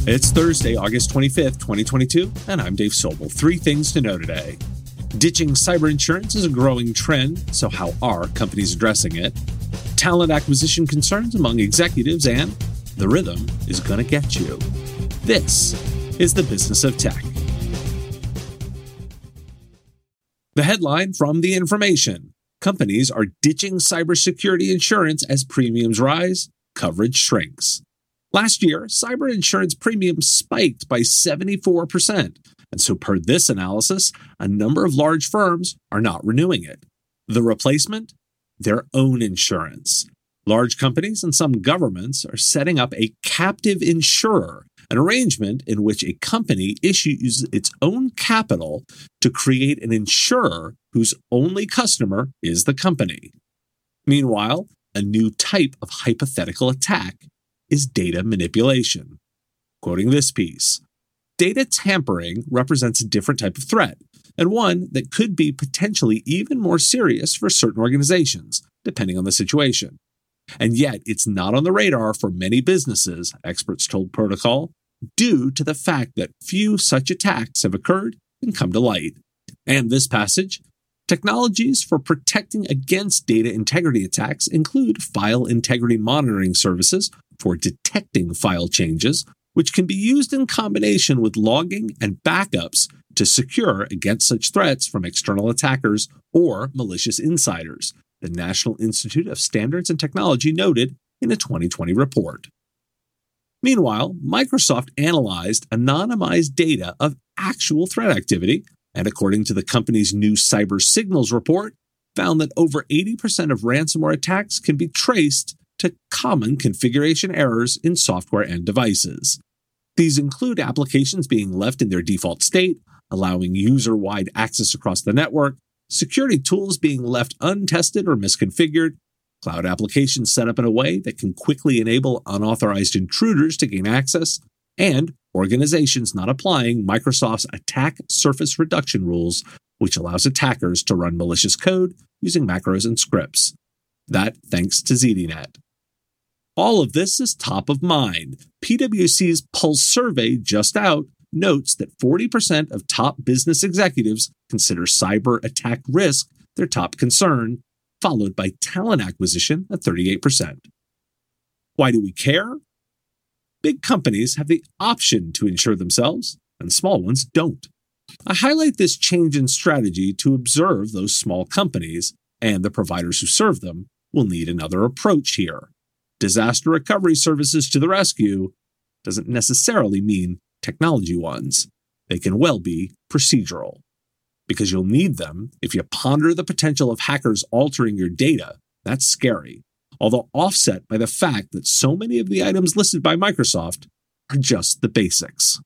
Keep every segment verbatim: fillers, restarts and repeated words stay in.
It's Thursday, August twenty-fifth, twenty twenty-two, and I'm Dave Sobel. Three things to know today. Ditching cyber insurance is a growing trend, so how are companies addressing it? Talent acquisition concerns among executives, and the rhythm is going to get you. This is the Business of Tech. The headline from The Information: companies are ditching cybersecurity insurance as premiums rise, coverage shrinks. Last year, cyber insurance premiums spiked by seventy-four percent, and so per this analysis, a number of large firms are not renewing it. The replacement? Their own insurance. Large companies and some governments are setting up a captive insurer, an arrangement in which a company issues its own capital to create an insurer whose only customer is the company. Meanwhile, a new type of hypothetical attack is data manipulation. Quoting this piece, data tampering represents a different type of threat, and one that could be potentially even more serious for certain organizations, depending on the situation. And yet, it's not on the radar for many businesses, experts told Protocol, due to the fact that few such attacks have occurred and come to light. And this passage, technologies for protecting against data integrity attacks include file integrity monitoring services for detecting file changes, which can be used in combination with logging and backups to secure against such threats from external attackers or malicious insiders, the National Institute of Standards and Technology noted in a twenty twenty report. Meanwhile, Microsoft analyzed anonymized data of actual threat activity, and according to the company's new Cyber Signals report, found that over eighty percent of ransomware attacks can be traced to common configuration errors in software and devices. These include applications being left in their default state, allowing user-wide access across the network, security tools being left untested or misconfigured, cloud applications set up in a way that can quickly enable unauthorized intruders to gain access, and organizations not applying Microsoft's attack surface reduction rules, which allows attackers to run malicious code using macros and scripts. That thanks to Z D Net. All of this is top of mind. PwC's Pulse survey just out notes that forty percent of top business executives consider cyber attack risk their top concern, followed by talent acquisition at thirty-eight percent. Why do we care? Big companies have the option to insure themselves, and small ones don't. I highlight this change in strategy to observe those small companies, and the providers who serve them will need another approach here. Disaster recovery services to the rescue doesn't necessarily mean technology ones. They can well be procedural, because you'll need them if you ponder the potential of hackers altering your data. That's scary, although offset by the fact that so many of the items listed by Microsoft are just the basics.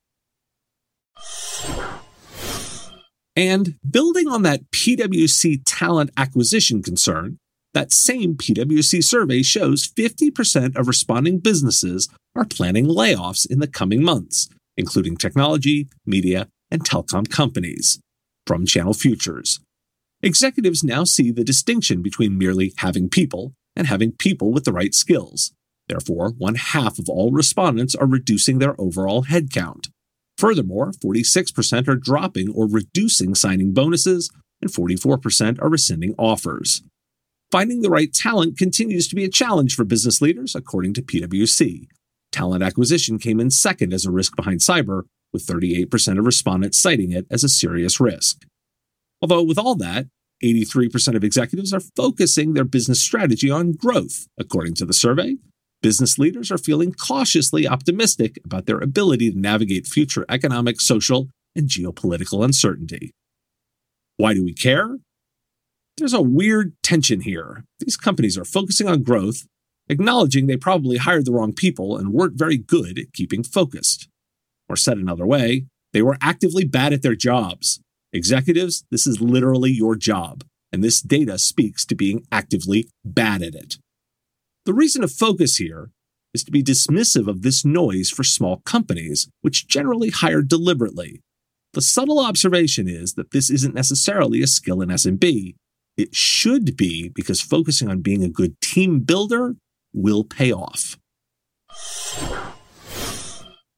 And building on that PwC talent acquisition concern, that same PwC survey shows fifty percent of responding businesses are planning layoffs in the coming months, including technology, media, and telecom companies. From Channel Futures. Executives now see the distinction between merely having people and having people with the right skills. Therefore, one half of all respondents are reducing their overall headcount. Furthermore, forty-six percent are dropping or reducing signing bonuses, and forty-four percent are rescinding offers. Finding the right talent continues to be a challenge for business leaders, according to PwC. Talent acquisition came in second as a risk behind cyber, with thirty-eight percent of respondents citing it as a serious risk. Although with all that, eighty-three percent of executives are focusing their business strategy on growth. According to the survey, business leaders are feeling cautiously optimistic about their ability to navigate future economic, social, and geopolitical uncertainty. Why do we care? There's a weird tension here. These companies are focusing on growth, acknowledging they probably hired the wrong people and weren't very good at keeping focused. Or said another way, they were actively bad at their jobs. Executives, this is literally your job, and this data speaks to being actively bad at it. The reason to focus here is to be dismissive of this noise for small companies, which generally hire deliberately. The subtle observation is that this isn't necessarily a skill in S M B. It should be, because focusing on being a good team builder will pay off.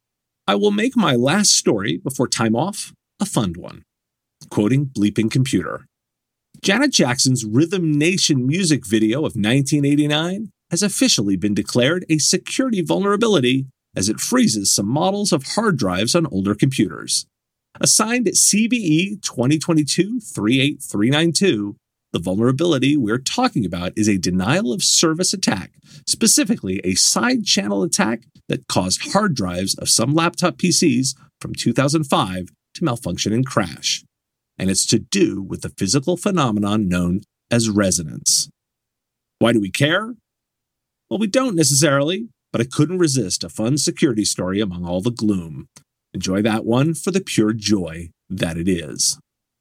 I will make my last story before time off a fun one. Quoting Bleeping Computer. Janet Jackson's Rhythm Nation music video of nineteen eighty-nine has officially been declared a security vulnerability as it freezes some models of hard drives on older computers. Assigned C V E twenty twenty-two dash three eight three nine two, the vulnerability we're talking about is a denial of service attack, specifically a side channel attack that caused hard drives of some laptop P Cs from two thousand five to malfunction and crash. And it's to do with the physical phenomenon known as resonance. Why do we care? Well, we don't necessarily, but I couldn't resist a fun security story among all the gloom. Enjoy that one for the pure joy that it is.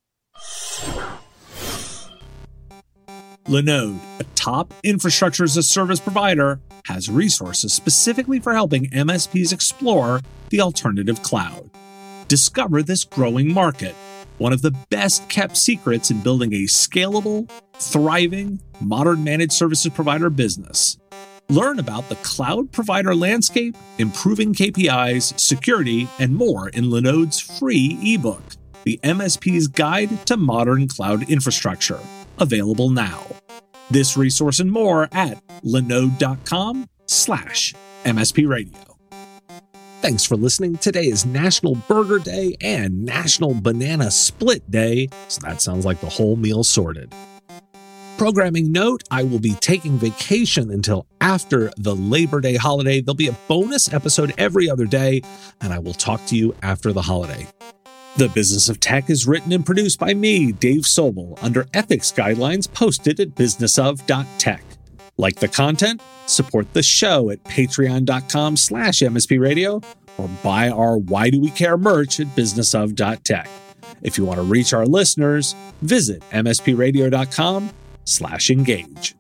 Linode, a top infrastructure as a service provider, has resources specifically for helping M S Ps explore the alternative cloud. Discover this growing market, one of the best kept secrets in building a scalable, thriving, modern managed services provider business. Learn about the cloud provider landscape, improving K P Is, security, and more in Linode's free ebook, The M S P's Guide to Modern Cloud Infrastructure, available now. This resource and more at linode.com slash MSP Radio. Thanks for listening. Today is National Burger Day and National Banana Split Day, so that sounds like the whole meal sorted. Programming note, I will be taking vacation until after the Labor Day holiday. There'll be a bonus episode every other day, and I will talk to you after the holiday. The Business of Tech is written and produced by me, Dave Sobel, under ethics guidelines posted at business of dot tech. Like the content? Support the show at patreon.com slash mspradio or buy our Why Do We Care merch at business of dot tech. If you want to reach our listeners, visit mspradio.com slash engage.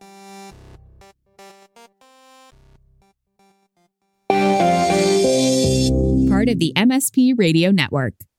Part of the M S P Radio Network.